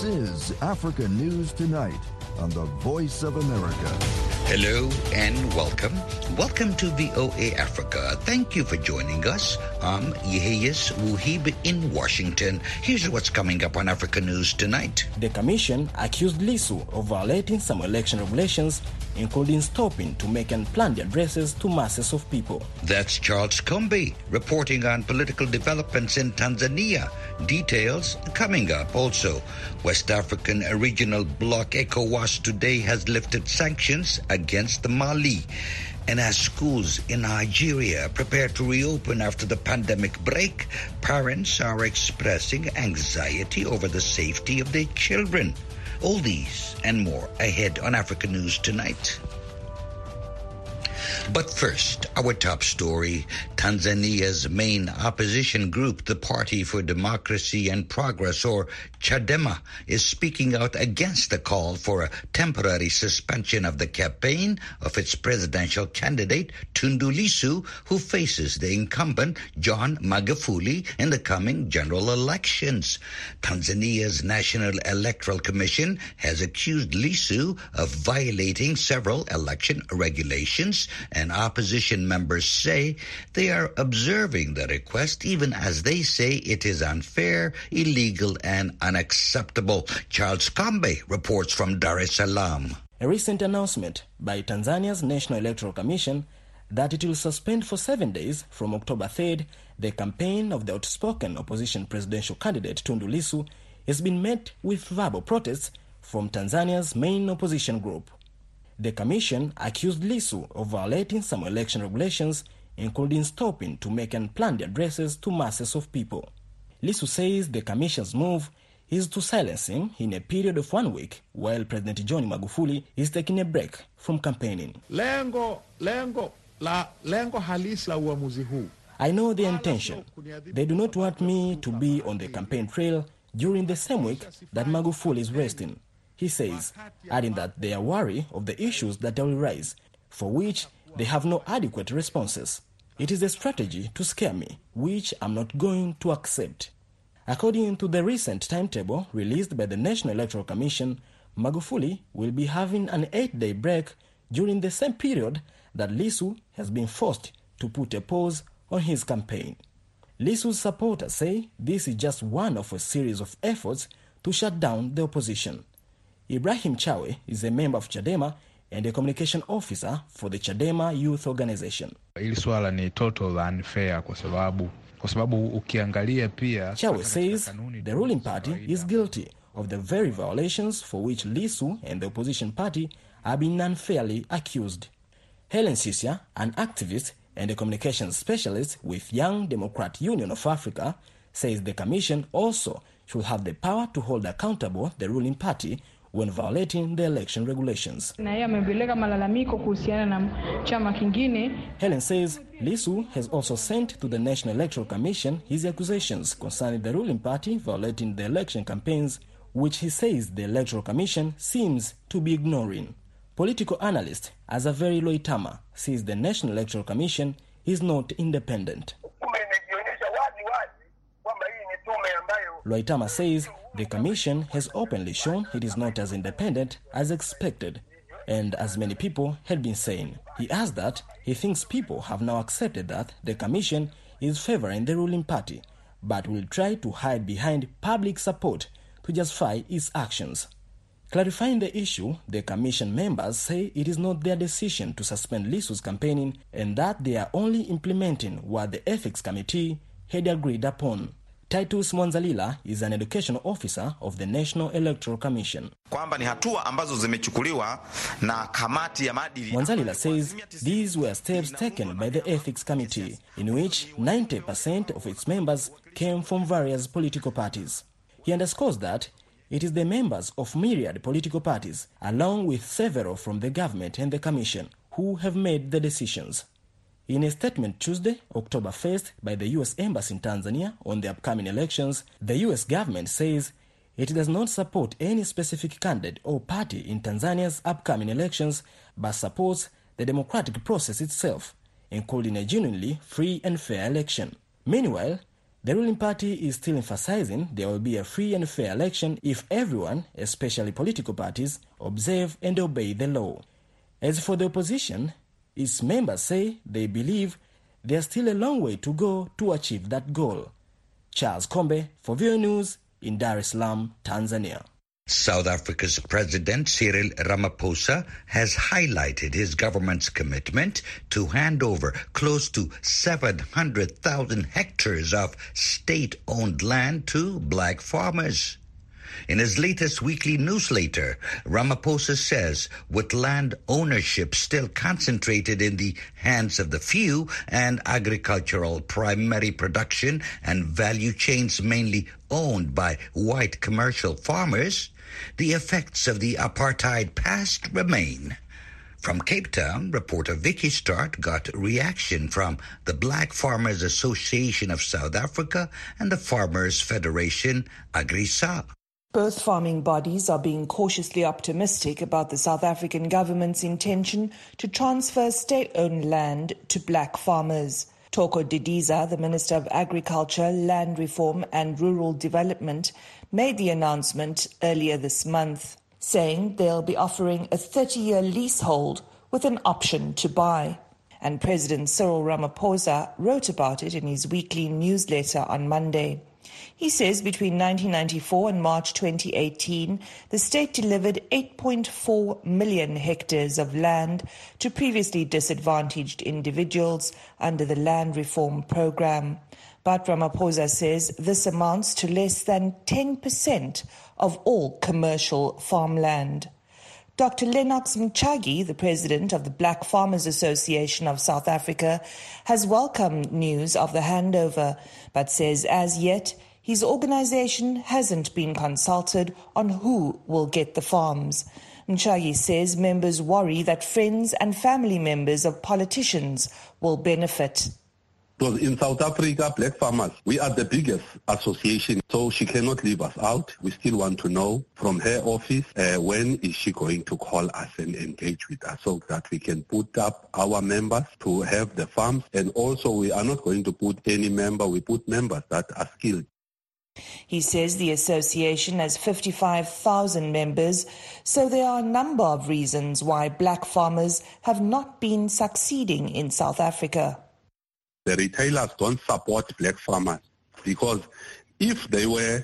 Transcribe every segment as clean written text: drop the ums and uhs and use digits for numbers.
is Africa News Tonight on the Voice of America. Hello and welcome. Welcome to VOA Africa. Thank you for joining us. I'm Yeheyes Wuhib in Washington. Here's what's coming up on Africa News Tonight. The Commission accused Lissu of violating some election regulations, including stopping to make and planned addresses to masses of people. That's Charles Kombe reporting on political developments in Tanzania. Details coming up. Also, West African Regional Bloc ECOWAS today has lifted sanctions against Mali. And as schools in Nigeria prepare to reopen after the pandemic break, parents are expressing anxiety over the safety of their children. All these and more ahead on Africa News Tonight. But first, our top story. Tanzania's main opposition group, the Party for Democracy and Progress, or Chadema, is speaking out against the call for a temporary suspension of the campaign of its presidential candidate, Tundu Lissu, who faces the incumbent, John Magufuli, in the coming general elections. Tanzania's National Electoral Commission has accused Lissu of violating several election regulations, and opposition members say they are observing the request even as they say it is unfair, illegal, and unacceptable. Charles Kombe reports from Dar es Salaam. A recent announcement by Tanzania's National Electoral Commission that it will suspend for 7 days from October 3rd the campaign of the outspoken opposition presidential candidate Tundu Lissu has been met with verbal protests from Tanzania's main opposition group. The Commission accused Lissu of violating some election regulations, including stopping to make and planned addresses to masses of people. Lissu says the Commission's move is to silence him in a period of 1 week while President John Magufuli is taking a break from campaigning. Lengo halisi la uamuzi huu. I know their intention. They do not want me to be on the campaign trail during the same week that Magufuli is resting, he says, adding that they are worried of the issues that will rise, for which they have no adequate responses. It is a strategy to scare me, which I'm not going to accept. According to the recent timetable released by the National Electoral Commission, Magufuli will be having an 8-day break during the same period that Lissu has been forced to put a pause on his campaign. Lissu's supporters say this is just one of a series of efforts to shut down the opposition. Ibrahim Chawe is a member of Chadema and a communication officer for the Chadema Youth Organization. Hili swala ni total unfair kwa sababu ukiangalia pia Chawe says the ruling party is guilty of the very violations for which Lissu and the opposition party are being unfairly accused. Helen Sisia, an activist and a communications specialist with Young Democrat Union of Africa, says the commission also should have the power to hold accountable the ruling party when violating the election regulations. Helen says Lissu has also sent to the National Electoral Commission his accusations concerning the ruling party violating the election campaigns, which he says the Electoral Commission seems to be ignoring. Political analyst Azaveri Loitama says the National Electoral Commission is not independent. Loitama says the Commission has openly shown it is not as independent as expected, and as many people had been saying. He adds that he thinks people have now accepted that the Commission is favoring the ruling party, but will try to hide behind public support to justify its actions. Clarifying the issue, the Commission members say it is not their decision to suspend Lissu's campaigning and that they are only implementing what the Ethics Committee had agreed upon. Titus Mwanzalila is an education officer of the National Electoral Commission. Mwanzalila says these were steps taken by the Ethics Committee, in which 90% of its members came from various political parties. He underscores that it is the members of myriad political parties, along with several from the government and the Commission, who have made the decisions. In a statement Tuesday, October 1st, by the U.S. Embassy in Tanzania on the upcoming elections, the U.S. government says it does not support any specific candidate or party in Tanzania's upcoming elections, but supports the democratic process itself, including a genuinely free and fair election. Meanwhile, The ruling party is still emphasizing there will be a free and fair election if everyone, especially political parties, observe and obey the law. As for the opposition, its members say they believe there's still a long way to go to achieve that goal. Charles Kombe for VOA News in Dar es Salaam, Tanzania. South Africa's President Cyril Ramaphosa has highlighted his government's commitment to hand over close to 700,000 hectares of state-owned land to black farmers. In his latest weekly newsletter, Ramaphosa says with land ownership still concentrated in the hands of the few and agricultural primary production and value chains mainly owned by white commercial farmers, the effects of the apartheid past remain. From Cape Town, reporter Vicky Stark got reaction from the Black Farmers Association of South Africa and the Farmers Federation, AgriSA. Both farming bodies are being cautiously optimistic about the South African government's intention to transfer state-owned land to black farmers. Thoko Didiza, the Minister of Agriculture, Land Reform and Rural Development, made the announcement earlier this month, saying they'll be offering a 30-year leasehold with an option to buy. And President Cyril Ramaphosa wrote about it in his weekly newsletter on Monday. He says between 1994 and March 2018, the state delivered 8.4 million hectares of land to previously disadvantaged individuals under the Land Reform Program. But Ramaphosa says this amounts to less than 10% of all commercial farmland. Dr. Lennox Mchagi, the president of the Black Farmers Association of South Africa, has welcomed news of the handover, but says as yet his organization hasn't been consulted on who will get the farms. Mchagi says members worry that friends and family members of politicians will benefit. Because in South Africa, black farmers, we are the biggest association, so she cannot leave us out. We still want to know from her office when is she going to call us and engage with us so that we can put up our members to have the farms. And also we are not going to put any member, we put members that are skilled. He says the association has 55,000 members, so there are a number of reasons why black farmers have not been succeeding in South Africa. The retailers don't support black farmers because if they were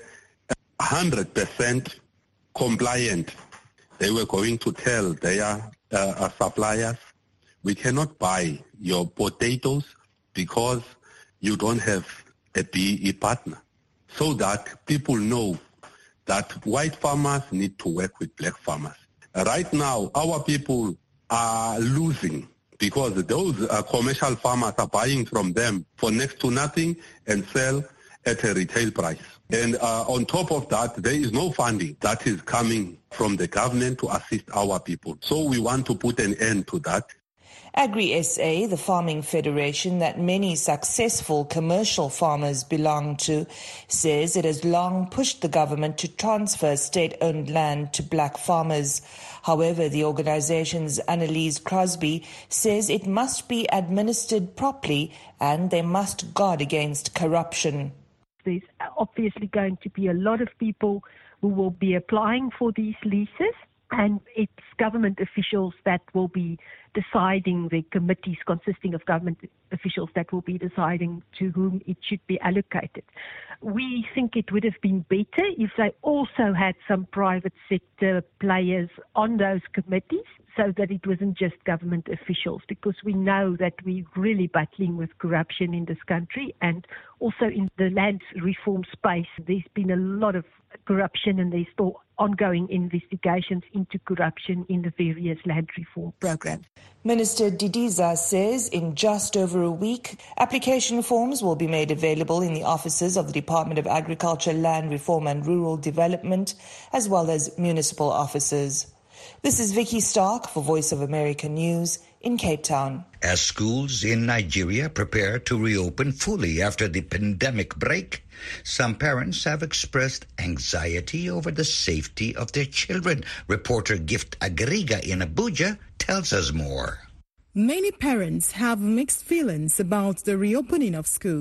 100% compliant, they were going to tell their suppliers, we cannot buy your potatoes because you don't have a BE partner. So that people know that white farmers need to work with black farmers. Right now, our people are losing because those commercial farmers are buying from them for next to nothing and sell at a retail price. And on top of that, there is no funding that is coming from the government to assist our people. So we want to put an end to that. AgriSA, the farming federation that many successful commercial farmers belong to, says it has long pushed the government to transfer state-owned land to black farmers. However, the organization's Annalise Crosby says it must be administered properly and they must guard against corruption. There's obviously going to be a lot of people who will be applying for these leases, and it's government officials that will be deciding, the committees consisting of government officials that will be deciding to whom it should be allocated. We think it would have been better if they also had some private sector players on those committees so that it wasn't just government officials, because we know that we're really battling with corruption in this country, and also in the land reform space there's been a lot of corruption and there's still ongoing investigations into corruption in the various land reform programs. Minister Didiza says in just over a week, application forms will be made available in the offices of the Department of Agriculture, Land Reform and Rural Development, as well as municipal offices. This is Vicky Stark for Voice of America News in Cape Town. As schools in Nigeria prepare to reopen fully after the pandemic break, some parents have expressed anxiety over the safety of their children. Reporter Gift Agriga in Abuja tells us more. Many parents have mixed feelings about the reopening of schools.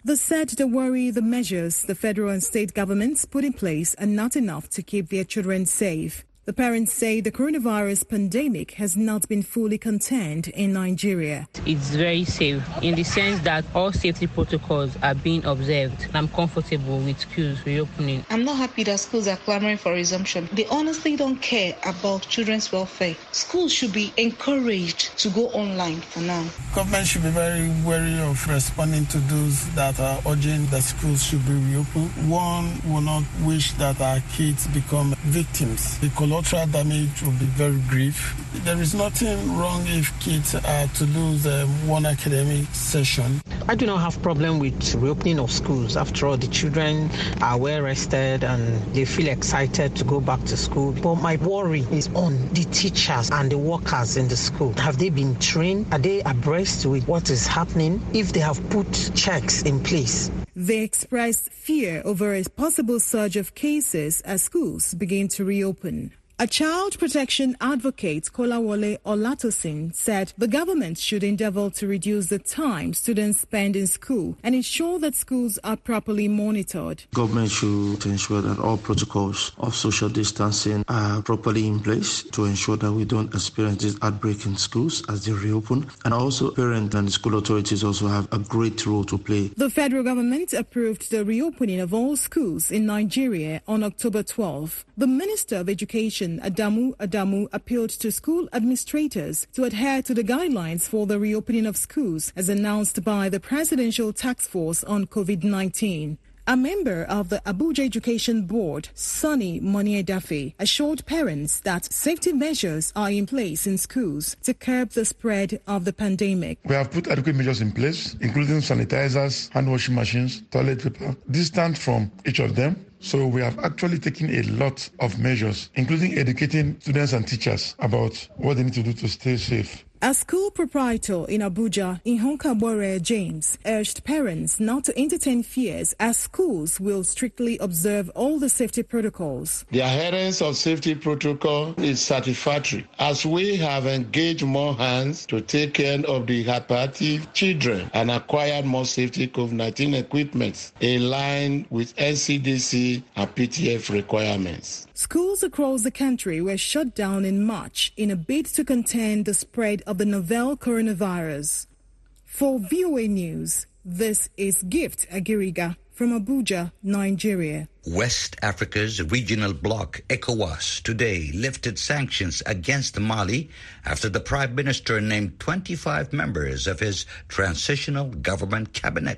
They said they worry the measures the federal and state governments put in place are not enough to keep their children safe. The parents say the coronavirus pandemic has not been fully contained in Nigeria. It's very safe in the sense that all safety protocols are being observed. I'm comfortable with schools reopening. I'm not happy that schools are clamoring for resumption. They honestly don't care about children's welfare. Schools should be encouraged to go online for now. Government should be very wary of responding to those that are urging that schools should be reopened. One will not wish that our kids become victims. The collateral damage will be very grief. There is nothing wrong if kids are to lose one academic session. I do not have problem with reopening of schools. After all, the children are well rested and they feel excited to go back to school. But my worry is on the teachers and the workers in the school. Have they been trained? Are they abreast with what is happening? If they have put checks in place. They expressed fear over a possible surge of cases as schools begin to reopen. A child protection advocate, Kolawole Olatosin, said the government should endeavour to reduce the time students spend in school and ensure that schools are properly monitored. Government should ensure that all protocols of social distancing are properly in place to ensure that we don't experience this outbreak in schools as they reopen. And also parents and school authorities also have a great role to play. The federal government approved the reopening of all schools in Nigeria on October 12. The Minister of Education, Adamu appealed to school administrators to adhere to the guidelines for the reopening of schools as announced by the Presidential Task Force on COVID-19. A member of the Abuja Education Board, Sonny Moniedafe, assured parents that safety measures are in place in schools to curb the spread of the pandemic. We have put adequate measures in place, including sanitizers, hand washing machines, toilet paper, distant from each of them. So we have actually taken a lot of measures, including educating students and teachers about what they need to do to stay safe. A school proprietor in Abuja, Ihonkabore James, urged parents not to entertain fears as schools will strictly observe all the safety protocols. The adherence of safety protocol is satisfactory as we have engaged more hands to take care of the hyperactive children and acquired more safety COVID-19 equipment in line with NCDC and PTF requirements. Schools across the country were shut down in March in a bid to contain the spread of the novel coronavirus. For VOA News, this is Gift Agiriga from Abuja, Nigeria. West Africa's regional bloc, ECOWAS, today lifted sanctions against Mali after the Prime Minister named 25 members of his transitional government cabinet.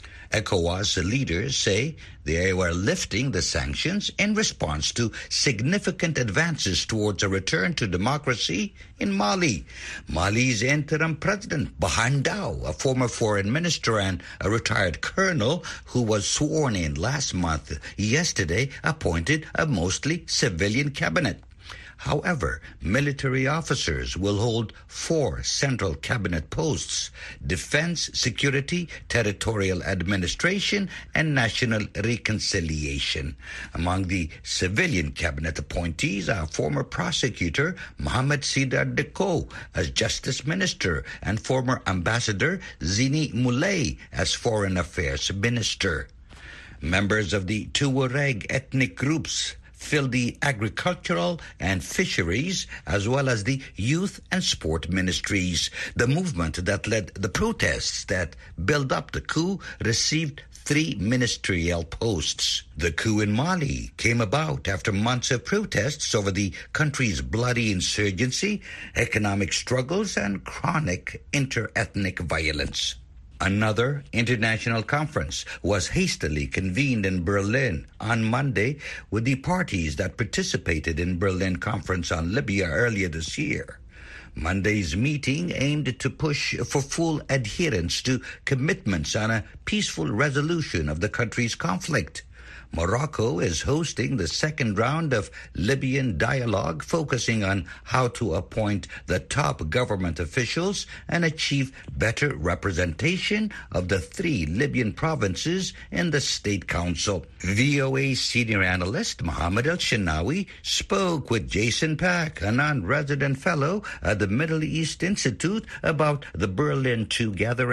ECOWAS leaders say they were lifting the sanctions in response to significant advances towards a return to democracy in Mali. Mali's interim president, Burhan Dao, a former foreign minister and a retired colonel who was sworn in last month, yesterday appointed a mostly civilian cabinet. However, military officers will hold 4 central cabinet posts: defense, security, territorial administration, and national reconciliation. Among the civilian cabinet appointees are former prosecutor Mohamed Sidar Deko as justice minister and former ambassador Zini Moulay as foreign affairs minister. Members of the Tuareg ethnic groups fill the agricultural and fisheries as well as the youth and sport ministries. The movement that led the protests that built up the coup received 3 ministerial posts. The coup in Mali came about after months of protests over the country's bloody insurgency, economic struggles, and chronic inter-ethnic violence. Another international conference was hastily convened in Berlin on Monday with the parties that participated in Berlin Conference on Libya earlier this year. Monday's meeting aimed to push for full adherence to commitments on a peaceful resolution of the country's conflict. Morocco is hosting the second round of Libyan dialogue, focusing on how to appoint the top government officials and achieve better representation of the 3 Libyan provinces in the State Council. VOA senior analyst Mohammed El-Shinawi spoke with Jason Pack, a non-resident fellow at the Middle East Institute, about the Berlin II gathering.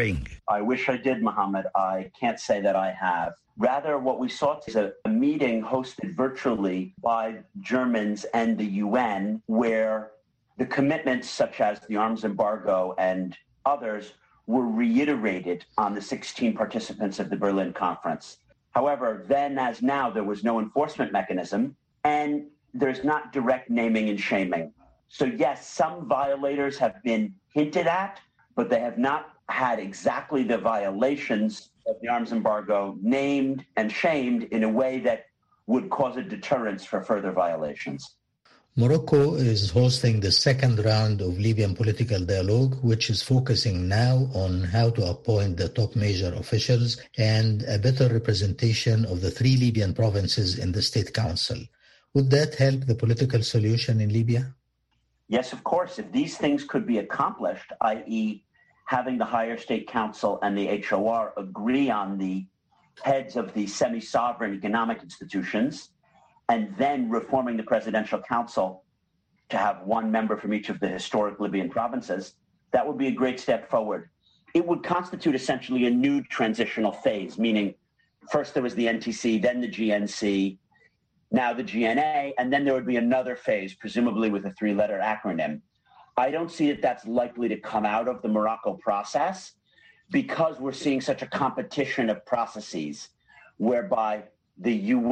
I wish I did, Mohammed. I can't say that I have. Rather, what we saw is a meeting hosted virtually by Germans and the UN, where the commitments such as the arms embargo and others were reiterated on the 16 participants of the Berlin conference. However, then as now, there was no enforcement mechanism, and there's not direct naming and shaming. So yes, some violators have been hinted at, but they have not had exactly the violations of the arms embargo named and shamed in a way that would cause a deterrence for further violations. Morocco is hosting the second round of Libyan political dialogue, which is focusing now on how to appoint the top major officials and a better representation of the 3 Libyan provinces in the State Council. Would that help the political solution in Libya? Yes, of course. If these things could be accomplished, i.e., having the higher state council and the HOR agree on the heads of the semi-sovereign economic institutions, and then reforming the presidential council to have one member from each of the historic Libyan provinces, that would be a great step forward. It would constitute essentially a new transitional phase, meaning first there was the NTC, then the GNC, now the GNA, and then there would be another phase, presumably with a 3-letter acronym. I don't see that that's likely to come out of the Morocco process because we're seeing such a competition of processes whereby the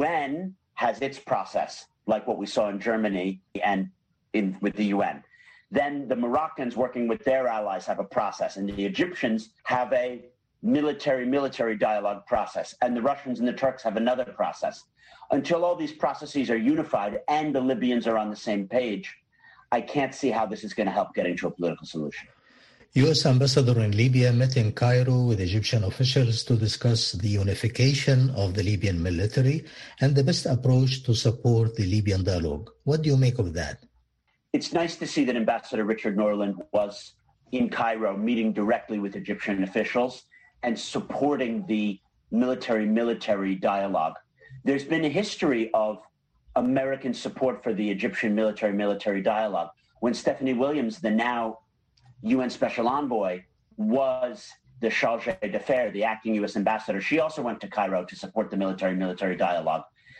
UN has its process, like what we saw in Germany and with the UN. Then the Moroccans working with their allies have a process, and the Egyptians have a military dialogue process, and the Russians and the Turks have another process. Until all these processes are unified and the Libyans are on the same page, I can't see how this is going to help getting to a political solution. U.S. Ambassador in Libya met in Cairo with Egyptian officials to discuss the unification of the Libyan military and the best approach to support the Libyan dialogue. What do you make of that? It's nice to see that Ambassador Richard Norland was in Cairo meeting directly with Egyptian officials and supporting the military dialogue. There's been a history of American support for the Egyptian military dialogue. When Stephanie Williams, the now UN Special Envoy, was the charge d'affaires, the acting U.S. ambassador, she also went to Cairo to support the military dialogue.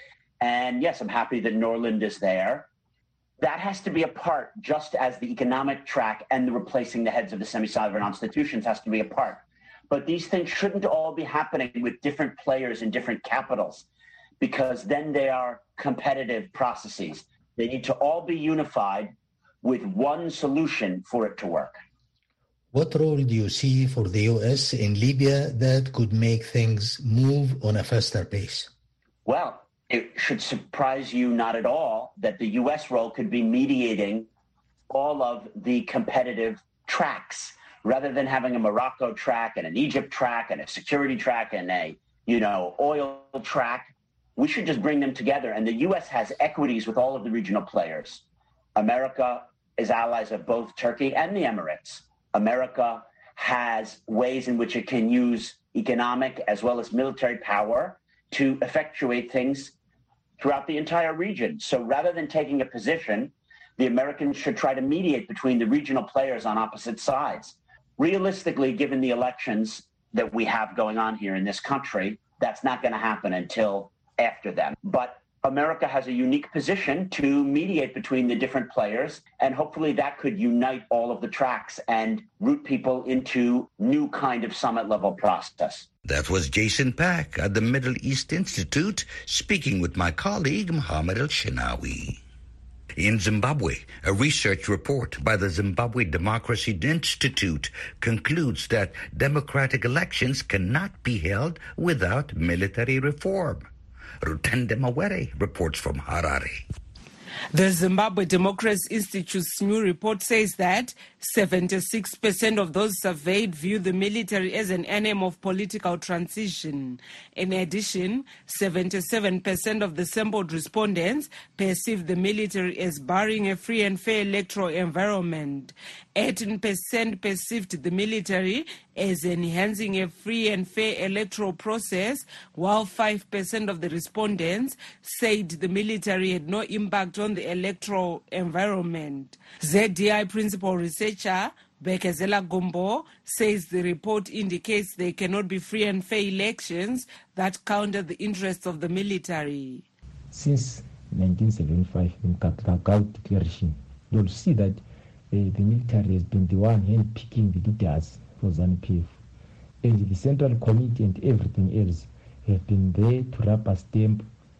And yes, I'm happy that Norland is there. That has to be a part, just as the economic track and the replacing the heads of the semi-sovereign institutions has to be a part. But these things shouldn't all be happening with different players in different capitals, because then they are competitive processes. They need to all be unified with one solution for it to work. What role do you see for the U.S. in Libya that could make things move on a faster pace? Well, it should surprise you not at all that the U.S. role could be mediating all of the competitive tracks, rather than having a Morocco track and an Egypt track and a security track and a, oil track. We should just bring them together. And the U.S. has equities with all of the regional players. America is allies of both Turkey and the Emirates. America has ways in which it can use economic as well as military power to effectuate things throughout the entire region. So rather than taking a position, the Americans should try to mediate between the regional players on opposite sides. Realistically, given the elections that we have going on here in this country, that's not going to happen until after them. But America has a unique position to mediate between the different players, and hopefully that could unite all of the tracks and root people into new kind of summit-level process. That was Jason Pack at the Middle East Institute, speaking with my colleague Mohammed El-Shinawi. In Zimbabwe, a research report by the Zimbabwe Democracy Institute concludes that democratic elections cannot be held without military reform. Rutende Mawere reports from Harare. The Zimbabwe Democracy Institute's new report says that 76% of those surveyed view the military as an enemy of political transition. In addition, 77% of the sampled respondents perceive the military as barring a free and fair electoral environment. 18% perceived the military as enhancing a free and fair electoral process, while 5% of the respondents said the military had no impact on the electoral environment. ZDI principal researcher Bekezela Gumbo says the report indicates there cannot be free and fair elections that counter the interests of the military. Since 1975, in Gagau Declaration, you'll see that the military has been the one handpicking the leaders for ZANU-PF. And the Central Committee and everything else have been there to rubber stamp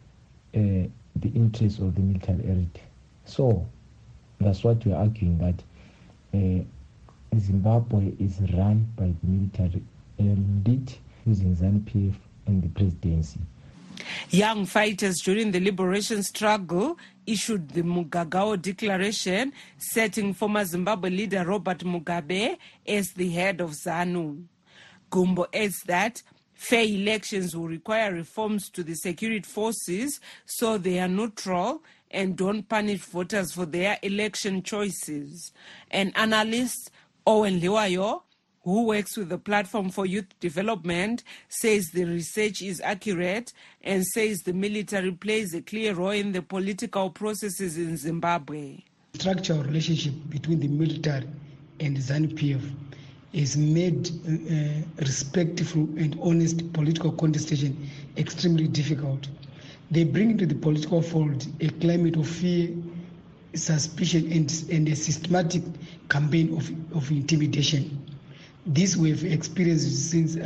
the interests of the military elite. So that's what we're arguing, that Zimbabwe is run by the military elite using ZANU-PF and the presidency. Young fighters during the liberation struggle issued the Mugagao Declaration, setting former Zimbabwe leader Robert Mugabe as the head of ZANU. Gumbo adds that fair elections will require reforms to the security forces so they are neutral and don't punish voters for their election choices. An analyst, Owen Liwayo, who works with the Platform for Youth Development, says the research is accurate and says the military plays a clear role in the political processes in Zimbabwe. Structural relationship between the military and ZANU-PF has made respectful and honest political contestation extremely difficult. They bring into the political fold a climate of fear, suspicion, and a systematic campaign of intimidation. This we have experienced since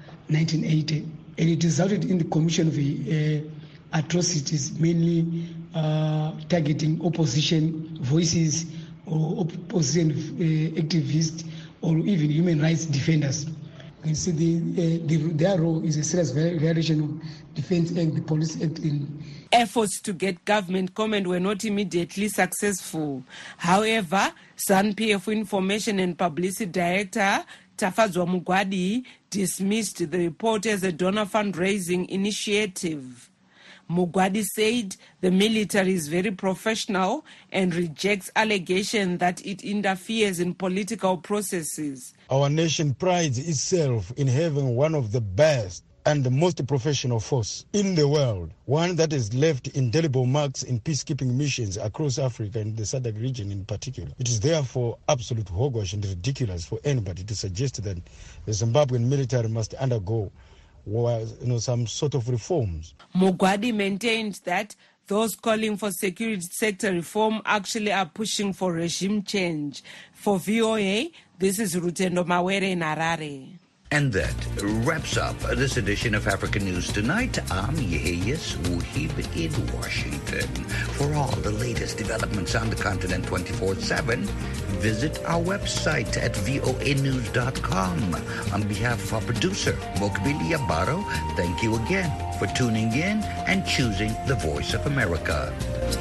1980, and it resulted in the commission of atrocities, mainly targeting opposition voices or opposition activists or even human rights defenders. You can see their role is a serious violation of Defense Act, the Police Act. Efforts to get government comment were not immediately successful. However, ZANU-PF Information and Publicity Director Tafadzwa Mugwadi dismissed the report as a donor fundraising initiative. Mugwadi said the military is very professional and rejects allegations that it interferes in political processes. Our nation prides itself in having one of the best and the most professional force in the world, one that has left indelible marks in peacekeeping missions across Africa and the SADC region in particular. It is therefore absolute hogwash and ridiculous for anybody to suggest that the Zimbabwean military must undergo some sort of reforms. Mugwadi maintained that those calling for security sector reform actually are pushing for regime change. For VOA, this is Rutendo Mawere in Harare. And that wraps up this edition of African News Tonight. I'm Yeheyes Wuhib in Washington. For all the latest developments on the continent 24/7, visit our website at voanews.com. On behalf of our producer, Mokbili Abaro, thank you again for tuning in and choosing the Voice of America.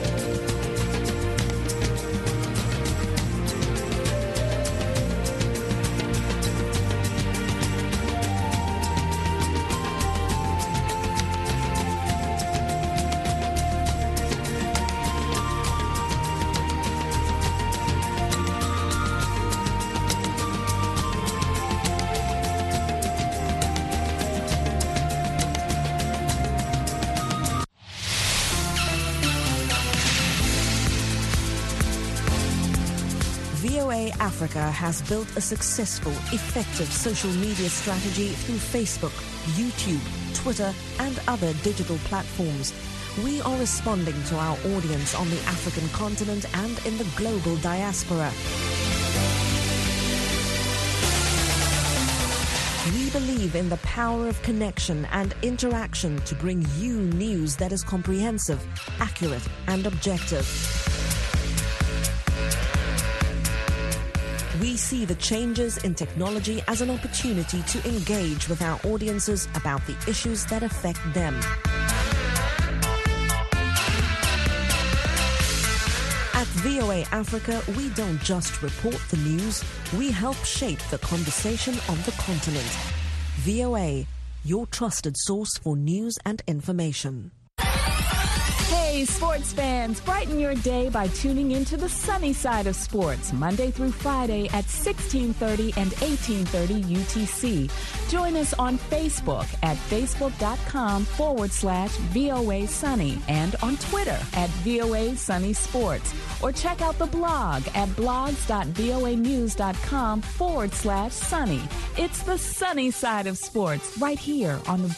VOA Africa has built a successful, effective social media strategy through Facebook, YouTube, Twitter, and other digital platforms. We are responding to our audience on the African continent and in the global diaspora. We believe in the power of connection and interaction to bring you news that is comprehensive, accurate, and objective. We see the changes in technology as an opportunity to engage with our audiences about the issues that affect them. At VOA Africa, we don't just report the news, we help shape the conversation on the continent. VOA, your trusted source for news and information. Hey, sports fans, brighten your day by tuning into the sunny side of sports, Monday through Friday at 16:30 and 18:30 UTC. Join us on Facebook at facebook.com/VOA Sunny and on Twitter at VOA Sunny Sports. Or check out the blog at blogs.voanews.com/sunny. It's the sunny side of sports right here on the